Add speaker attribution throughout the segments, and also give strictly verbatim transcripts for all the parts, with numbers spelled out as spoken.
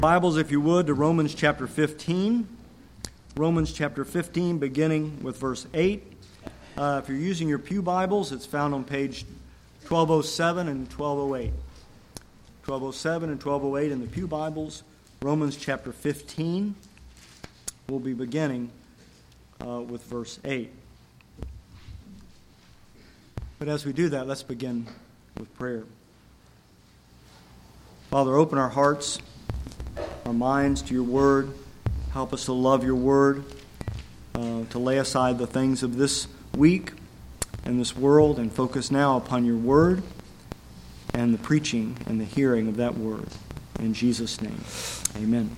Speaker 1: Bibles, if you would, to Romans chapter fifteen. Romans chapter fifteen, beginning with verse eight. Uh, if you're using your pew Bibles, it's found on page twelve oh seven and twelve oh eight. twelve oh seven and twelve oh eight in the pew Bibles. Romans chapter fifteen. We'll be beginning uh, with verse eight. But as we do that, let's begin with prayer. Father, open our hearts, our minds to your word. Help us to love your word, uh, to lay aside the things of this week and this world and focus now upon your word and the preaching and the hearing of that word. In Jesus' name, amen.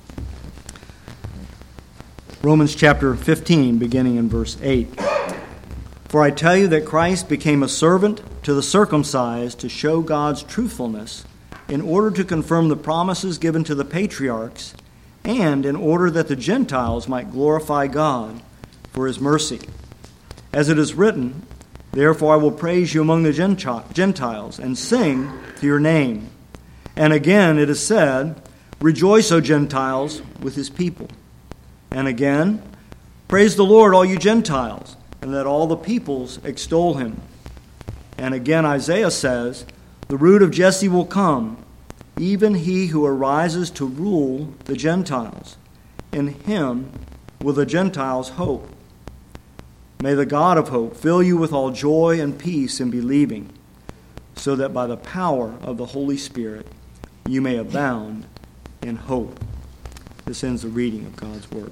Speaker 1: Romans chapter fifteen, beginning in verse eight. For I tell you that Christ became a servant to the circumcised to show God's truthfulness, in order to confirm the promises given to the patriarchs, and in order that the Gentiles might glorify God for his mercy. As it is written, therefore I will praise you among the Gentiles, and sing to your name. And again it is said, rejoice, O Gentiles, with his people. And again, praise the Lord, all you Gentiles, and let all the peoples extol him. And again Isaiah says, the root of Jesse will come, even he who arises to rule the Gentiles. In him will the Gentiles hope. May the God of hope fill you with all joy and peace in believing, so that by the power of the Holy Spirit you may abound in hope. This ends the reading of God's word.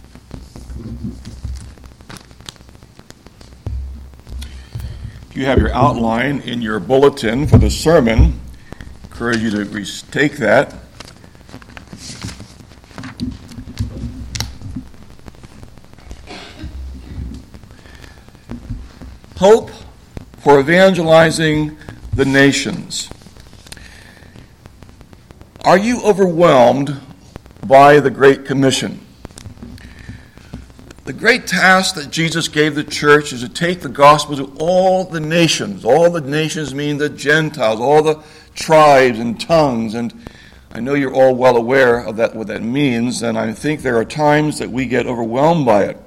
Speaker 2: You have your outline in your bulletin for the sermon. I encourage you to take that. Hope for evangelizing the nations. Are you overwhelmed by the Great Commission? The great task that Jesus gave the church is to take the gospel to all the nations. All the nations mean the Gentiles, all the tribes and tongues. And I know you're all well aware of that, what that means, and I think there are times that we get overwhelmed by it.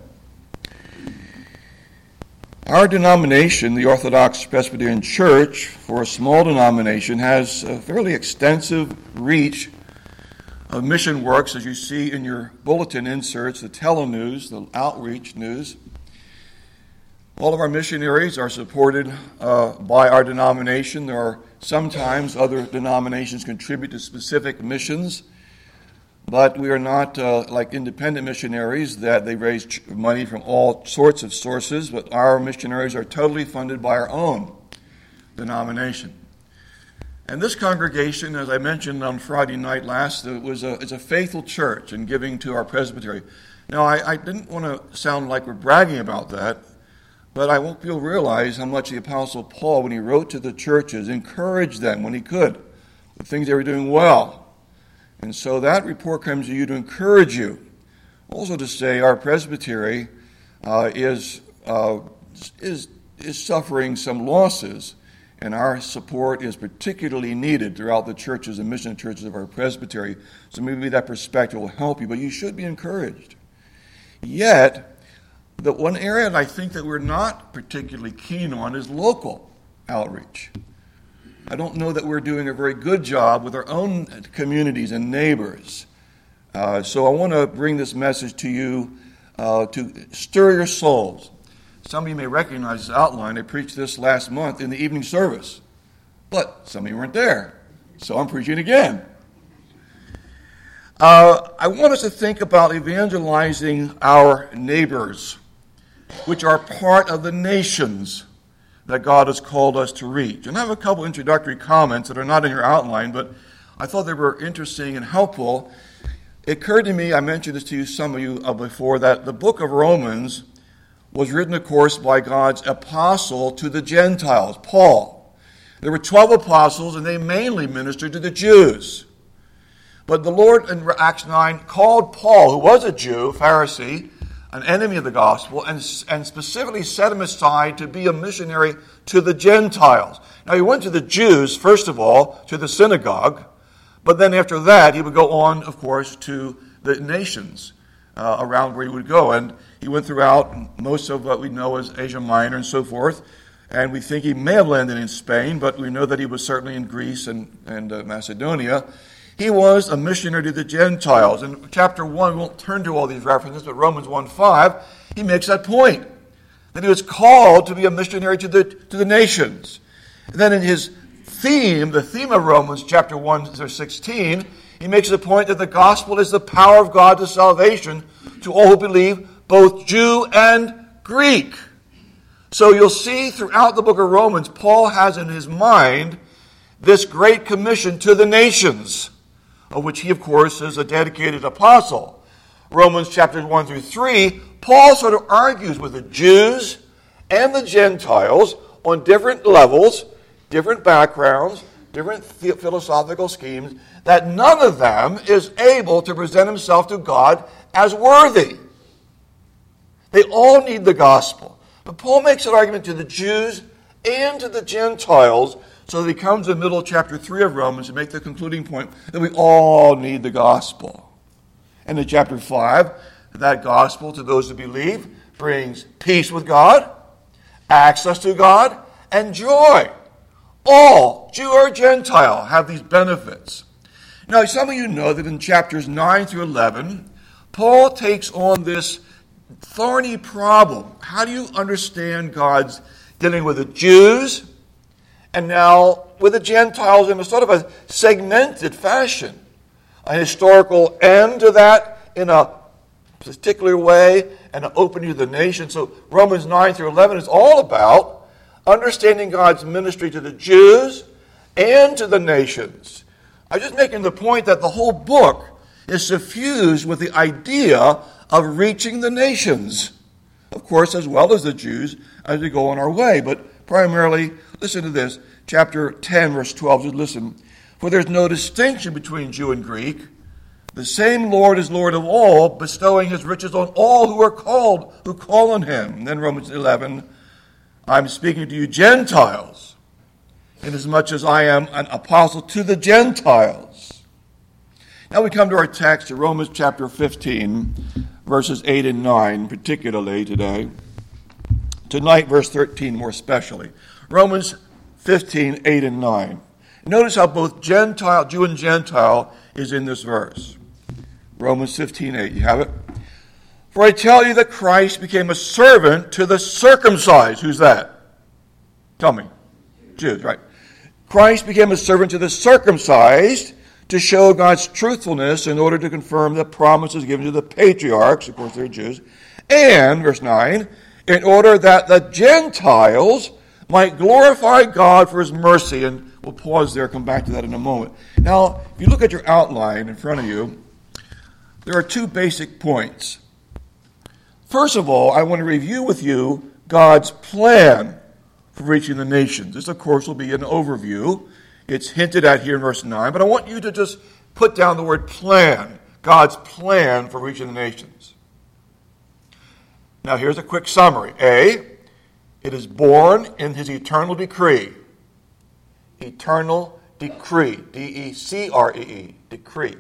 Speaker 2: Our denomination, the Orthodox Presbyterian Church, for a small denomination, has a fairly extensive reach of mission works, as you see in your bulletin inserts, the telenews, the outreach news. All of our missionaries are supported uh, by our denomination. There are sometimes other denominations contribute to specific missions, but we are not uh, like independent missionaries that they raise ch- money from all sorts of sources, but our missionaries are totally funded by our own denomination. And this congregation, as I mentioned on Friday night last, it was a, it's a faithful church in giving to our presbytery. Now, I, I didn't want to sound like we're bragging about that, but I hope you'll realize how much the Apostle Paul, when he wrote to the churches, encouraged them when he could, the things they were doing well. And so that report comes to you to encourage you. Also to say our presbytery uh, is, uh, is, is suffering some losses, and our support is particularly needed throughout the churches and mission churches of our presbytery. So maybe that perspective will help you, but you should be encouraged. Yet, the one area that I think that we're not particularly keen on is local outreach. I don't know that we're doing a very good job with our own communities and neighbors. Uh, so I want to bring this message to you uh, to stir your souls. Some of you may recognize this outline. I preached this last month in the evening service. But some of you weren't there, so I'm preaching again. Uh, I want us to think about evangelizing our neighbors, which are part of the nations that God has called us to reach. And I have a couple introductory comments that are not in your outline, but I thought they were interesting and helpful. It occurred to me, I mentioned this to you, some of you uh, before, that the book of Romans was written, of course, by God's apostle to the Gentiles, Paul. There were twelve apostles, and they mainly ministered to the Jews. But the Lord, in Acts nine, called Paul, who was a Jew, Pharisee, an enemy of the gospel, and, and specifically set him aside to be a missionary to the Gentiles. Now, he went to the Jews, first of all, to the synagogue, But then after that, he would go on, of course, to the nations uh, around where he would go. And he went throughout most of what we know as Asia Minor and so forth. And we think he may have landed in Spain, but we know that he was certainly in Greece and, and uh, Macedonia. He was a missionary to the Gentiles. In chapter one, we won't turn to all these references, but Romans one five, he makes that point, that he was called to be a missionary to the, to the nations. And then in his theme, the theme of Romans chapter one, verse sixteen, he makes the point that the gospel is the power of God to salvation to all who believe, both Jew and Greek. So you'll see throughout the book of Romans, Paul has in his mind this great commission to the nations, of which he, of course, is a dedicated apostle. Romans chapters one through three, Paul sort of argues with the Jews and the Gentiles on different levels, different backgrounds, different philosophical schemes, that none of them is able to present himself to God as worthy. They all need the gospel. But Paul makes an argument to the Jews and to the Gentiles, so that he comes in the middle of chapter three of Romans to make the concluding point that we all need the gospel. And in chapter five, that gospel to those who believe brings peace with God, access to God, and joy. All, Jew or Gentile, have these benefits. Now, some of you know that in chapters nine through eleven, Paul takes on this thorny problem. How do you understand God's dealing with the Jews and now with the Gentiles in a sort of a segmented fashion? A historical end to that in a particular way and an opening to the nation. So Romans nine through eleven is all about understanding God's ministry to the Jews and to the nations. I'm just making the point that the whole book is suffused with the idea of reaching the nations, of course, as well as the Jews as we go on our way. But primarily, listen to this, chapter ten, verse twelve, just listen. For there's no distinction between Jew and Greek. The same Lord is Lord of all, bestowing his riches on all who are called, who call on him. And then Romans eleven, I'm speaking to you Gentiles, inasmuch as I am an apostle to the Gentiles. Now we come to our text, to Romans chapter fifteen, verses eight and nine, particularly today. Tonight, verse thirteen more especially. Romans fifteen, eight and nine. Notice how both Gentile, Jew and Gentile is in this verse. Romans fifteen, eight. You have it? For I tell you that Christ became a servant to the circumcised. Who's that? Tell me. Jews, right. Christ became a servant to the circumcised to show God's truthfulness in order to confirm the promises given to the patriarchs, of course they're Jews, and, verse nine, in order that the Gentiles might glorify God for his mercy. And we'll pause there, come back to that in a moment. Now, if you look at your outline in front of you, there are two basic points. First of all, I want to review with you God's plan for reaching the nations. This, of course, will be an overview. It's hinted at here in verse nine, but I want you to just put down the word plan, God's plan for reaching the nations. Now, here's a quick summary. A, it is born in his eternal decree. Eternal decree. D E C R E E. Decree.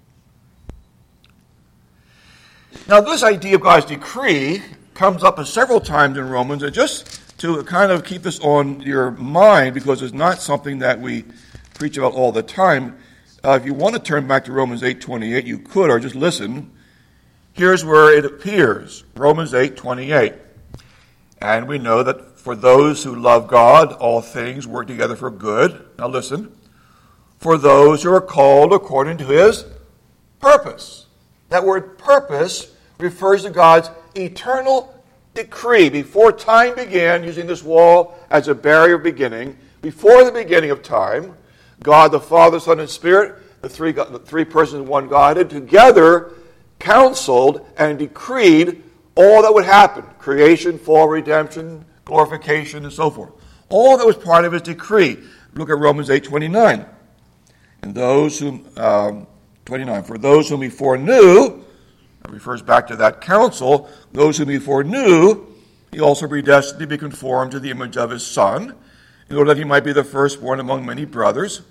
Speaker 2: Now, this idea of God's decree comes up several times in Romans, and just to kind of keep this on your mind, because it's not something that we preach about all the time, uh, if you want to turn back to Romans eight twenty-eight, you could, or just listen. Here's where it appears, Romans eight twenty-eight. And we know that for those who love God, all things work together for good. Now listen. For those who are called according to his purpose. That word purpose refers to God's eternal decree. Before time began, using this wall as a barrier beginning, before the beginning of time, God the Father, Son, and Spirit, the three, the three persons of one Godhead, together counseled and decreed all that would happen. Creation, fall, redemption, glorification, and so forth. All that was part of his decree. Look at Romans eight twenty-nine. And those whom, um, twenty-nine, for those whom he foreknew, that refers back to that counsel, those whom he foreknew, he also predestined to be conformed to the image of his Son, in order that he might be the firstborn among many brothers.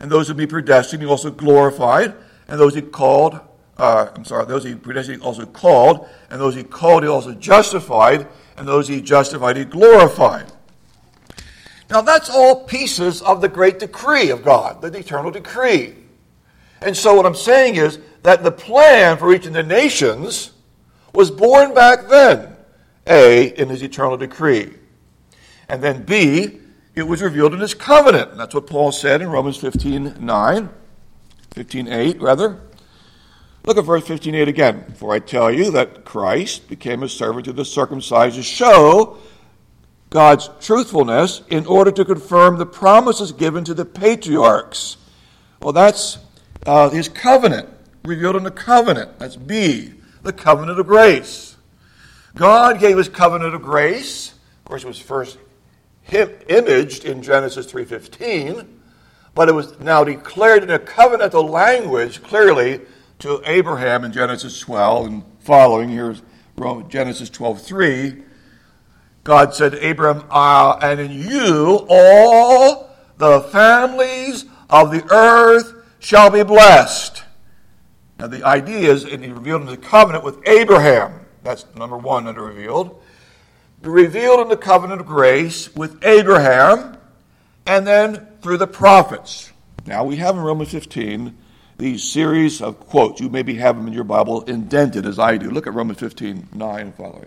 Speaker 2: And those whom he predestined, he also glorified. And those he called, uh, I'm sorry, those he predestined, he also called. And those he called, he also justified. And those he justified, he glorified. Now that's all pieces of the great decree of God, the eternal decree. And so what I'm saying is that the plan for reaching the nations was born back then, A, in his eternal decree. And then B, it was revealed in his covenant. And that's what Paul said in Romans fifteen nine, fifteen eight rather. Look at verse fifteen eight again. For I tell you that Christ became a servant to the circumcised to show God's truthfulness in order to confirm the promises given to the patriarchs. Well, that's uh, his covenant, revealed in the covenant. That's B, the covenant of grace. God gave his covenant of grace. Of course, it was first imaged in Genesis three fifteen, but it was now declared in a covenantal language clearly to Abraham in Genesis twelve and following. Here's Genesis twelve three. God said to Abraham, ah, and in you all the families of the earth shall be blessed. Now the idea is, and he revealed in the covenant with Abraham. That's number one under revealed. Revealed in the covenant of grace with Abraham, and then through the prophets. Now we have in Romans fifteen these series of quotes. You maybe have them in your Bible indented as I do. Look at Romans fifteen nine and following.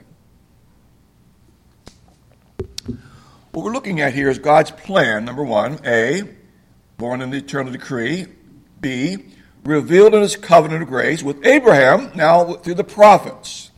Speaker 2: What we're looking at here is God's plan, number one, A, born in the eternal decree, B, revealed in his covenant of grace with Abraham, now through the prophets.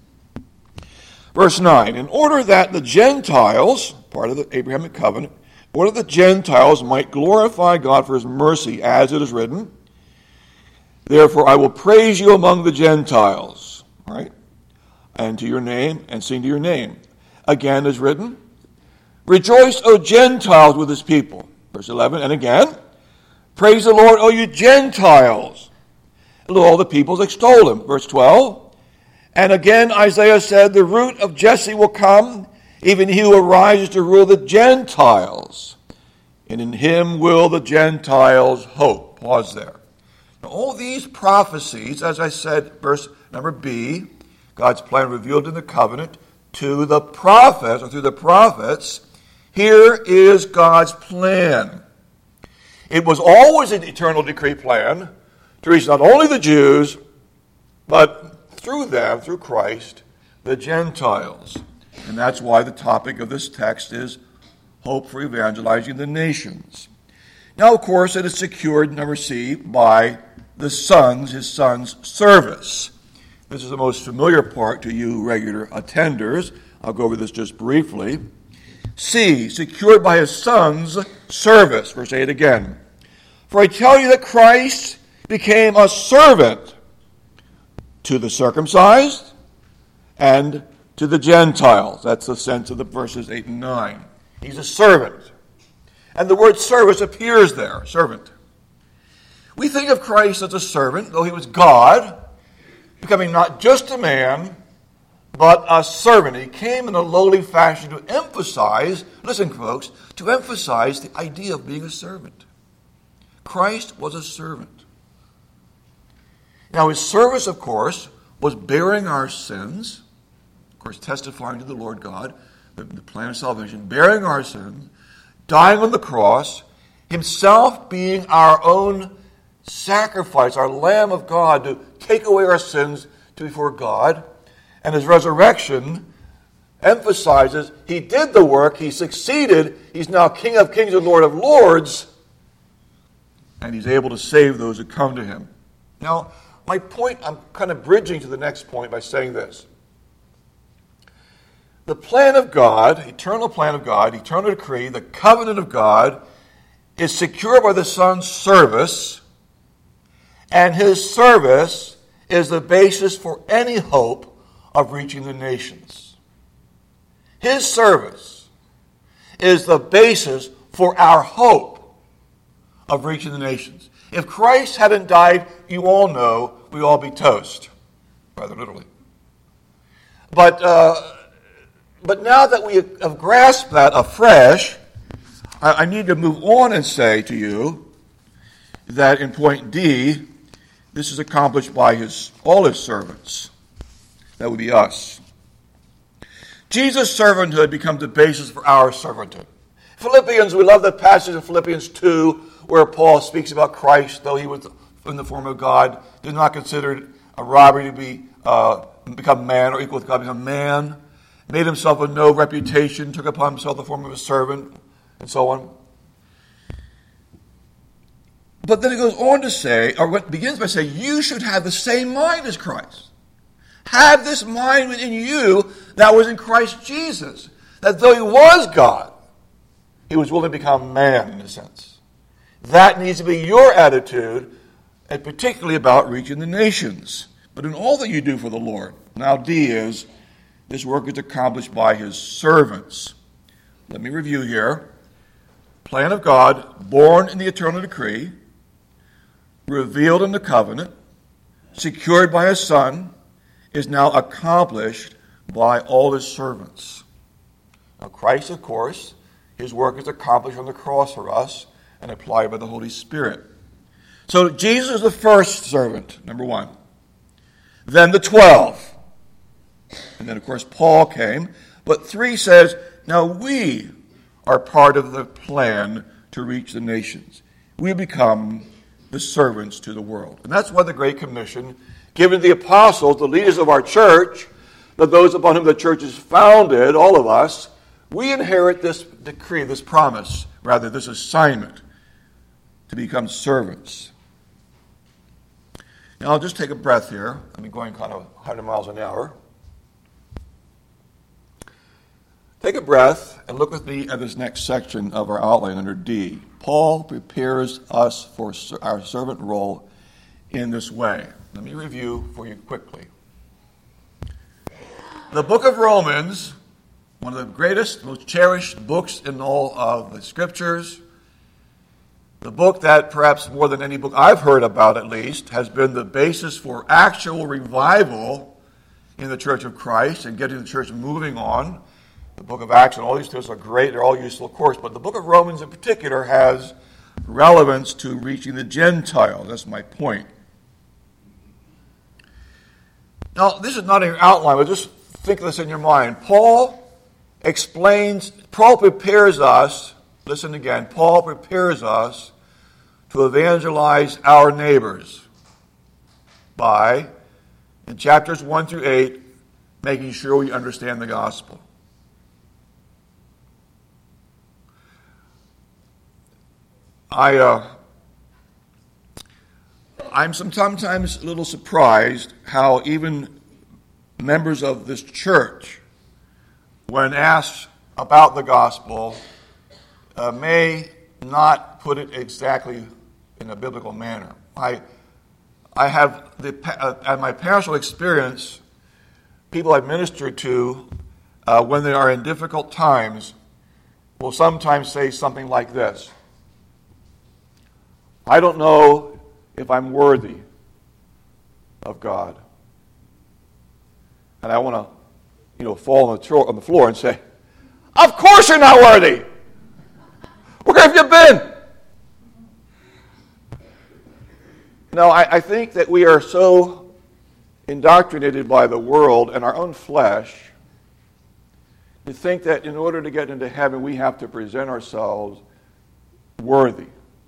Speaker 2: Verse nine, in order that the Gentiles, part of the Abrahamic covenant, in order that the Gentiles might glorify God for his mercy, as it is written, therefore I will praise you among the Gentiles, right? And to your name, and sing to your name. Again is written, rejoice, O Gentiles, with his people. Verse eleven, and again, praise the Lord, O you Gentiles. And all the peoples extol him. Verse twelve, and again Isaiah said, the root of Jesse will come, even he who arises to rule the Gentiles. And in him will the Gentiles hope. Pause there. Now, all these prophecies, as I said, verse number B, God's plan revealed in the covenant to the prophets, or through the prophets. Here is God's plan. It was always an eternal decree plan to reach not only the Jews, but through them, through Christ, the Gentiles. And that's why the topic of this text is hope for evangelizing the nations. Now, of course, it is secured, number C, by the Son's, his Son's service. This is the most familiar part to you regular attenders. I'll go over this just briefly. C, secured by his Son's service. Verse eight again. For I tell you that Christ became a servant to the circumcised and to the Gentiles. That's the sense of the verses eight and nine. He's a servant. And the word service appears there, servant. We think of Christ as a servant, though he was God, becoming not just a man, but a servant. He came in a lowly fashion to emphasize, listen folks, to emphasize the idea of being a servant. Christ was a servant. Now his service, of course, was bearing our sins, of course testifying to the Lord God, the, the plan of salvation, bearing our sins, dying on the cross, himself being our own sacrifice, our Lamb of God to take away our sins to before God. And his resurrection emphasizes he did the work, he succeeded, he's now King of Kings and Lord of Lords, and he's able to save those who come to him. Now, my point, I'm kind of bridging to the next point by saying this. The plan of God, eternal plan of God, eternal decree, the covenant of God, is secured by the Son's service, and his service is the basis for any hope of reaching the nations. His service is the basis for our hope of reaching the nations. If Christ hadn't died, you all know we'd all be toast, rather literally. But uh, but now that we have grasped that afresh, I, I need to move on and say to you that in point D, this is accomplished by his all his servants. That would be us. Jesus' servanthood becomes the basis for our servanthood. Philippians, we love the passage of Philippians two where Paul speaks about Christ, though he was in the form of God, did not consider it a robbery to be uh, become man or equal with God, become man, made himself of no reputation, took upon himself the form of a servant, and so on. But then it goes on to say, or what begins by saying, you should have the same mind as Christ. Have this mind within you that was in Christ Jesus. That though he was God, he was willing to become man in a sense. That needs to be your attitude, and particularly about reaching the nations. But in all that you do for the Lord. Now D is, this work is accomplished by his servants. Let me review here. Plan of God, born in the eternal decree, revealed in the covenant, secured by his Son, is now accomplished by all his servants. Now Christ, of course, his work is accomplished on the cross for us and applied by the Holy Spirit. So Jesus is the first servant, number one. Then the twelve. And then, of course, Paul came. But three says, now we are part of the plan to reach the nations. We become the servants to the world. And that's why the Great Commission, given the apostles, the leaders of our church, that those upon whom the church is founded, all of us, we inherit this decree, this promise, rather, this assignment to become servants. Now, I'll just take a breath here. I've been going kind of one hundred miles an hour. Take a breath and look with me at this next section of our outline under D. Paul prepares us for our servant role in this way. Let me review for you quickly. The book of Romans, one of the greatest, most cherished books in all of the scriptures, the book that perhaps more than any book I've heard about at least, has been the basis for actual revival in the Church of Christ and getting the church moving on. The book of Acts and all these things are great. They're all useful, of course. But the book of Romans in particular has relevance to reaching the Gentiles. That's my point. Now, this is not in your outline, but just think of this in your mind. Paul explains, Paul prepares us, listen again, Paul prepares us to evangelize our neighbors by, in chapters one through eight, making sure we understand the gospel. I, uh, I'm sometimes a little surprised how even members of this church, when asked about the gospel, uh, may not put it exactly in a biblical manner. I, I have, the, uh, at my pastoral experience, people I've ministered to, uh, when they are in difficult times, will sometimes say something like this: I don't know if I'm worthy of God. And I want to, you know, fall on the, tro- on the floor and say, of course you're not worthy. Where have you been? No, I, I think that we are so indoctrinated by the world and our own flesh to think that in order to get into heaven, we have to present ourselves worthy.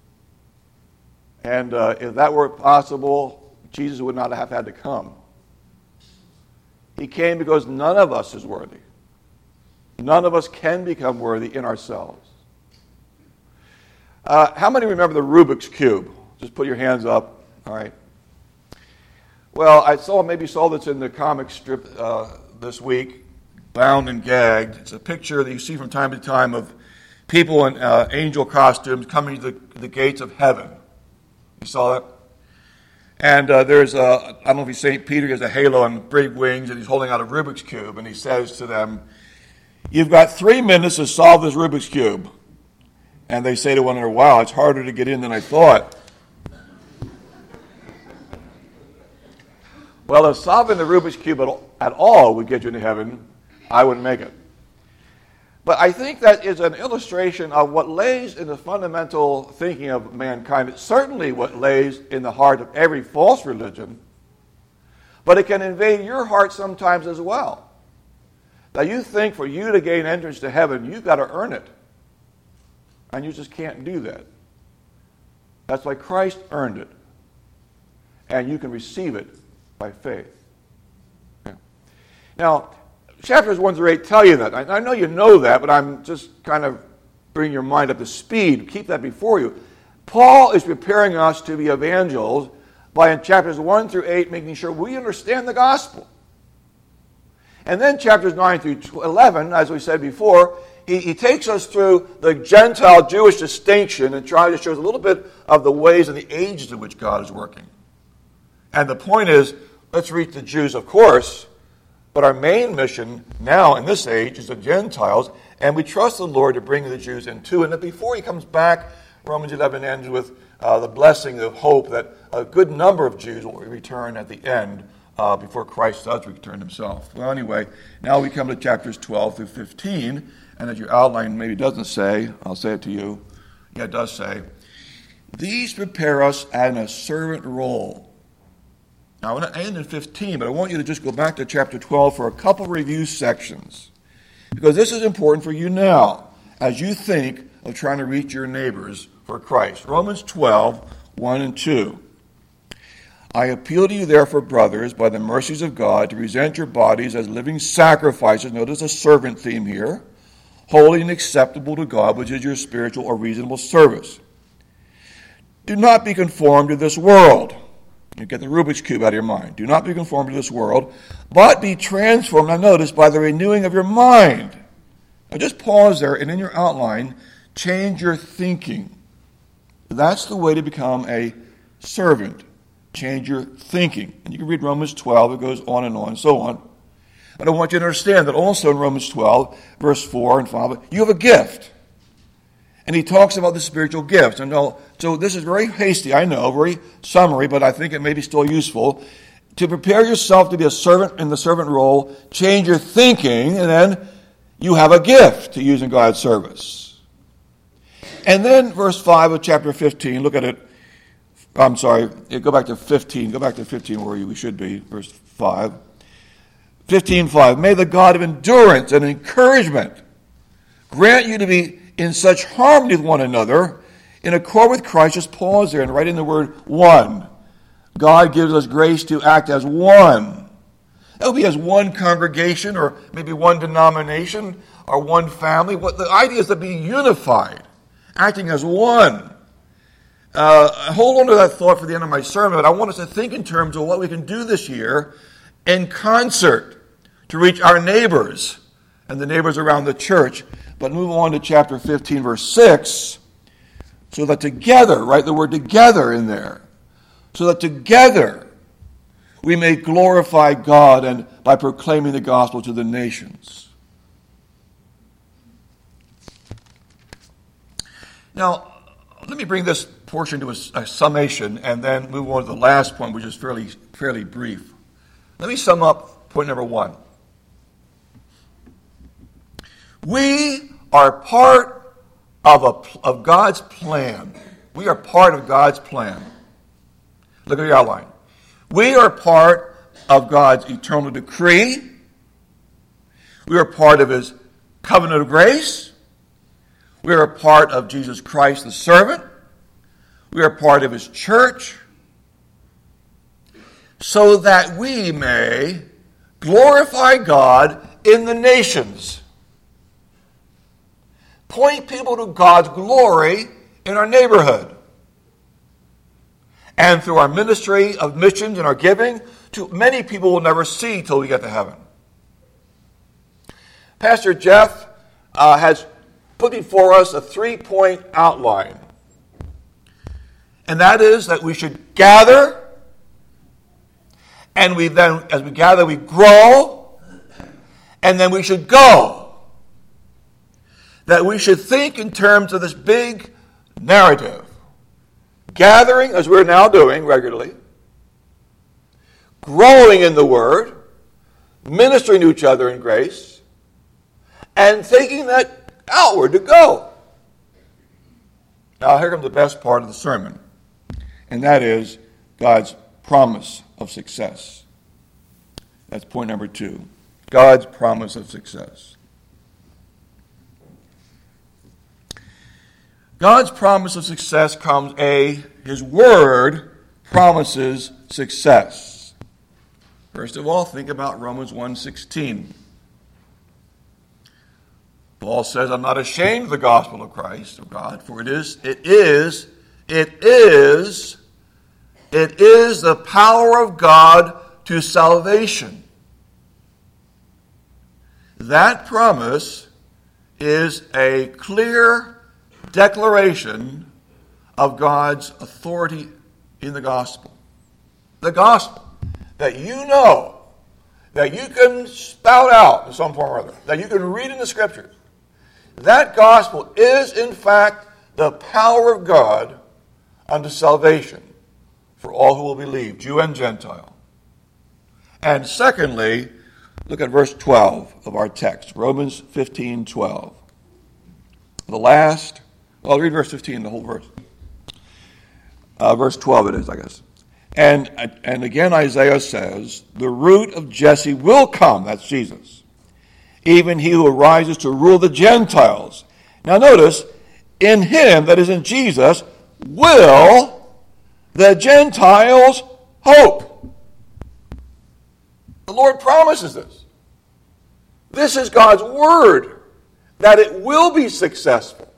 Speaker 2: And uh, if that were possible, Jesus would not have had to come. He came because none of us is worthy. None of us can become worthy in ourselves. Uh, how many remember the Rubik's Cube? Just put your hands up. All right. Well, I saw maybe saw this in the comic strip uh, this week, Bound and Gagged. It's a picture that you see from time to time of people in uh, angel costumes coming to the, the gates of heaven. You saw that? And uh, there's a, I don't know if he's Saint Peter, he has a halo and big wings, and he's holding out a Rubik's Cube, and he says to them, you've got three minutes to solve this Rubik's Cube. And they say to one another, wow, it's harder to get in than I thought. Well, if solving the Rubik's Cube at all would get you into heaven, I wouldn't make it. But I think that is an illustration of what lays in the fundamental thinking of mankind. It's certainly what lays in the heart of every false religion, but it can invade your heart sometimes as well. That you think for you to gain entrance to heaven, you've got to earn it. And you just can't do that. That's why Christ earned it. And you can receive it by faith. Yeah. Now, chapters one through eight tell you that. I, I know you know that, but I'm just kind of bringing your mind up to speed. Keep that before you. Paul is preparing us to be evangelists by, in chapters one through eight, making sure we understand the gospel. And then chapters nine through eleven, as we said before, he, he takes us through the Gentile-Jewish distinction and tries to show us a little bit of the ways and the ages in which God is working. And the point is, let's reach the Jews, of course, but our main mission now in this age is the Gentiles, and we trust the Lord to bring the Jews in too. And that before he comes back, Romans eleven ends with uh, the blessing of hope that a good number of Jews will return at the end uh, before Christ does return himself. Well, anyway, now we come to chapters twelve through fifteen, and as your outline maybe doesn't say, I'll say it to you. Yeah, it does say, these prepare us in a servant role. Now, I'm going to end in fifteen, but I want you to just go back to chapter twelve for a couple review sections, because this is important for you now as you think of trying to reach your neighbors for Christ. Romans twelve, one and two. I appeal to you, therefore, brothers, by the mercies of God, to present your bodies as living sacrifices, notice a servant theme here, holy and acceptable to God, which is your spiritual or reasonable service. Do not be conformed to this world. You get the Rubik's Cube out of your mind. Do not be conformed to this world, but be transformed, now notice, by the renewing of your mind. Now just pause there, and in your outline, change your thinking. That's the way to become a servant. Change your thinking. And you can read Romans twelve, it goes on and on and so on. But I want you to understand that also in Romans twelve, verse four and five, you have a gift. And he talks about the spiritual gifts. And so this is very hasty, I know, very summary, but I think it may be still useful. To prepare yourself to be a servant in the servant role, change your thinking, and then you have a gift to use in God's service. And then verse five of chapter fifteen, look at it. I'm sorry, go back to fifteen. Go back to fifteen where we should be, verse five. fifteen five. May the God of endurance and encouragement grant you to be in such harmony with one another, in accord with Christ. Just pause there and write in the word one. God gives us grace to act as one. That would be as one congregation, or maybe one denomination, or one family. What the idea is to be unified, acting as one. Uh, hold on to that thought for the end of my sermon, but I want us to think in terms of what we can do this year in concert to reach our neighbors and the neighbors around the church. But move on to chapter fifteen, verse six, so that together, write the word together in there, so that together we may glorify God and by proclaiming the gospel to the nations. Now, let me bring this portion to a, a summation and then move on to the last point, which is fairly, fairly brief. Let me sum up point number one. We are part of, a, of God's plan. We are part of God's plan. Look at your outline. We are part of God's eternal decree. We are part of his covenant of grace. We are a part of Jesus Christ, the servant. We are part of his church, so that we may glorify God in the nations. Point people to God's glory in our neighborhood. And through our ministry of missions and our giving, to many people will never see till we get to heaven. Pastor Jeff uh, has put before us a three-point outline. And that is that we should gather, and we then, as we gather, we grow, and then we should go. That we should think in terms of this big narrative. Gathering, as we're now doing regularly, growing in the Word, ministering to each other in grace, and taking that outward to go. Now, here comes the best part of the sermon, and that is God's promise of success. That's point number two. God's promise of success. God's promise of success comes, A, His Word promises success. First of all, think about Romans one sixteen. Paul says, I'm not ashamed of the gospel of Christ, of God, for it is, it is, it is, it is the power of God to salvation. That promise is a clear declaration of God's authority in the gospel. The gospel that you know, that you can spout out in some form or other, that you can read in the Scriptures. That gospel is, in fact, the power of God unto salvation for all who will believe, Jew and Gentile. And secondly, look at verse twelve of our text, Romans fifteen twelve. The last, well, I'll read verse fifteen, the whole verse. Uh, verse twelve it is, I guess. And, and again Isaiah says, the root of Jesse will come, that's Jesus. Even he who arises to rule the Gentiles. Now notice, in him, that is in Jesus, will the Gentiles hope. The Lord promises this. This is God's word, that it will be successful.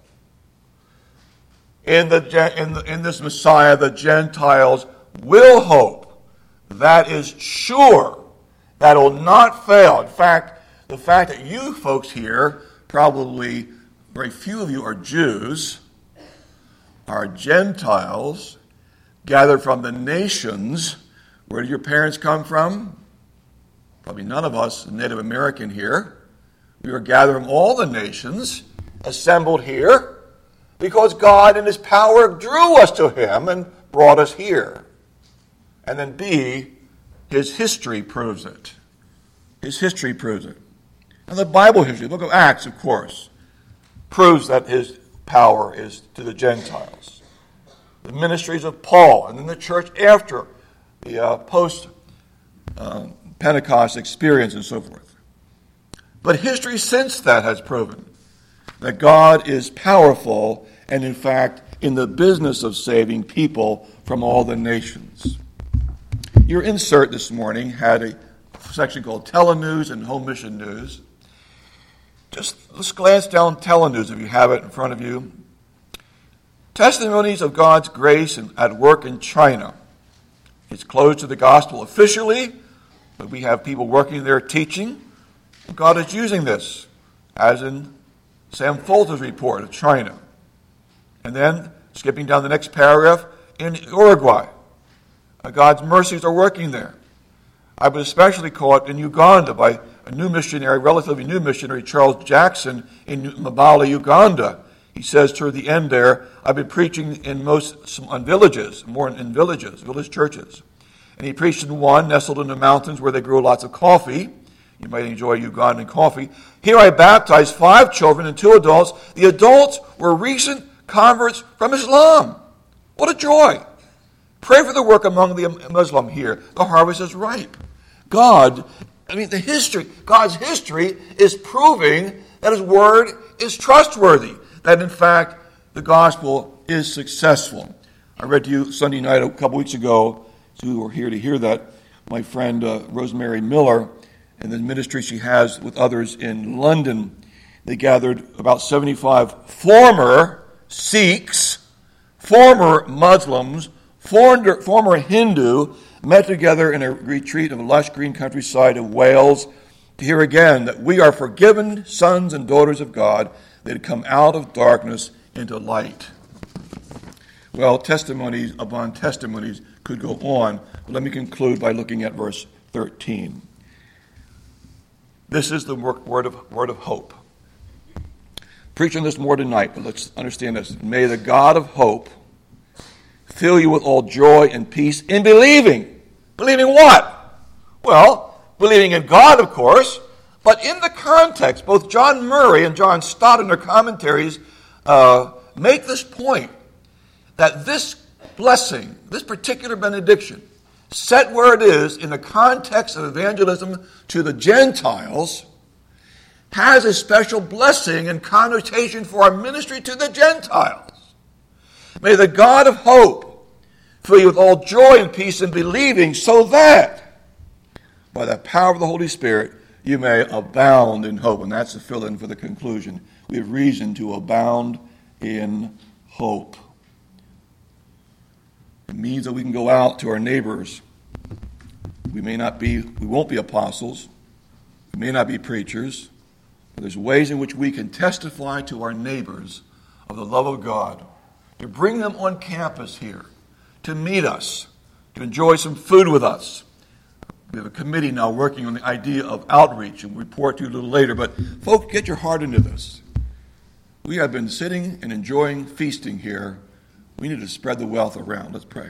Speaker 2: In, the, in, the, in this Messiah, the Gentiles will hope. That is sure. That will not fail. In fact, the fact that you folks here, probably very few of you are Jews, are Gentiles, gathered from the nations. Where did your parents come from? Probably none of us Native American here. We are gathered from all the nations, assembled here, because God in His power drew us to Him and brought us here. And then B, His history proves it. His history proves it. And the Bible history, the book of Acts, of course, proves that His power is to the Gentiles. The ministries of Paul, and then the church after the uh, post-Pentecost uh, experience and so forth. But history since that has proven that God is powerful and, in fact, in the business of saving people from all the nations. Your insert this morning had a section called Telenews and Home Mission News. Just let's glance down Telenews if you have it in front of you. Testimonies of God's grace at work in China. It's closed to the gospel officially, but we have people working there teaching. God is using this, as in Sam Folter's report of China. And then, skipping down the next paragraph, in Uruguay, God's mercies are working there. I was especially caught in Uganda by a new missionary, relatively new missionary, Charles Jackson, in Mbale, Uganda. He says toward the end there, I've been preaching in most on villages, more in villages, village churches. And he preached in one nestled in the mountains where they grew lots of coffee. You might enjoy Ugandan coffee. Here I baptized five children and two adults. The adults were recent converts from Islam. What a joy. Pray for the work among the Muslim here. The harvest is ripe. God, I mean, the history, God's history is proving that His word is trustworthy, that in fact the gospel is successful. I read to you Sunday night a couple weeks ago, so you were here to hear that, my friend uh, Rosemary Miller and the ministry she has with others in London. They gathered about seventy-five former Sikhs, former Muslims, former, former Hindu, met together in a retreat of the lush green countryside of Wales to hear again that we are forgiven sons and daughters of God that had come out of darkness into light. Well, testimonies upon testimonies could go on, but let me conclude by looking at verse thirteen. This is the word of, word of hope. Preach on this more tonight, but let's understand this. May the God of hope fill you with all joy and peace in believing. Believing what? Well, believing in God, of course, But in the context, both John Murray and John Stott in their commentaries uh, make this point, that this blessing, this particular benediction, set where it is in the context of evangelism to the Gentiles, has a special blessing and connotation for our ministry to the Gentiles. May the God of hope fill you with all joy and peace in believing, so that by the power of the Holy Spirit you may abound in hope. And that's the fill-in for the conclusion. We have reason to abound in hope. It means that we can go out to our neighbors. We may not be, we won't be apostles. We may not be preachers. But there's ways in which we can testify to our neighbors of the love of God, to bring them on campus here, to meet us, to enjoy some food with us. We have a committee now working on the idea of outreach, and we'll report to you a little later. But folks, get your heart into this. We have been sitting and enjoying feasting here. We need to spread the wealth around. Let's pray.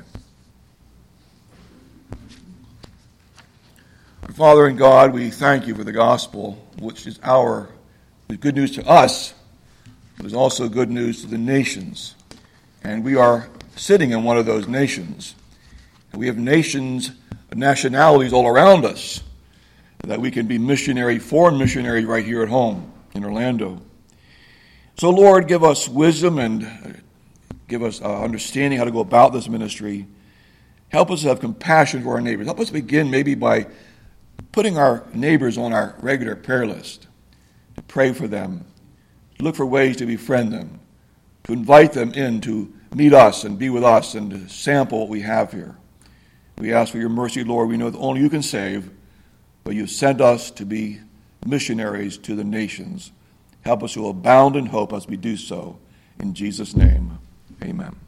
Speaker 2: Our Father in God, we thank you for the gospel, which is our is good news to us, but is also good news to the nations. And we are sitting in one of those nations. And we have nations, nationalities all around us, that we can be missionary, foreign missionary right here at home in Orlando. So, Lord, give us wisdom and give us uh, understanding how to go about this ministry. Help us to have compassion for our neighbors. Help us begin maybe by putting our neighbors on our regular prayer list, to pray for them, to look for ways to befriend them, to invite them in to meet us and be with us and to sample what we have here. We ask for your mercy, Lord. We know that only you can save, but you sent us to be missionaries to the nations. Help us to abound in hope as we do so. In Jesus' name, amen.